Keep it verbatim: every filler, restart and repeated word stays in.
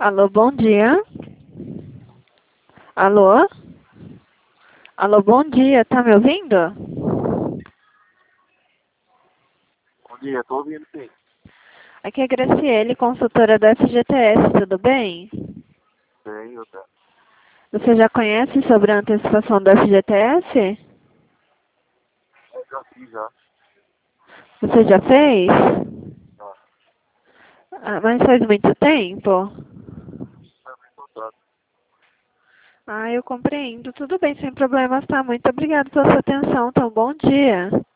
Alô, bom dia. Alô? Alô, bom dia. Tá me ouvindo? Bom dia, tô ouvindo sim. Aqui é Graciele, consultora da F G T S, tudo bem? Tenho, tá? Você já conhece sobre a antecipação do F G T S? Eu já fiz já. Você já fez? Já. Ah, mas faz muito tempo? Tá bem contado. Ah, eu compreendo. Tudo bem, sem problemas, tá? Muito obrigada pela sua atenção. Então, bom dia.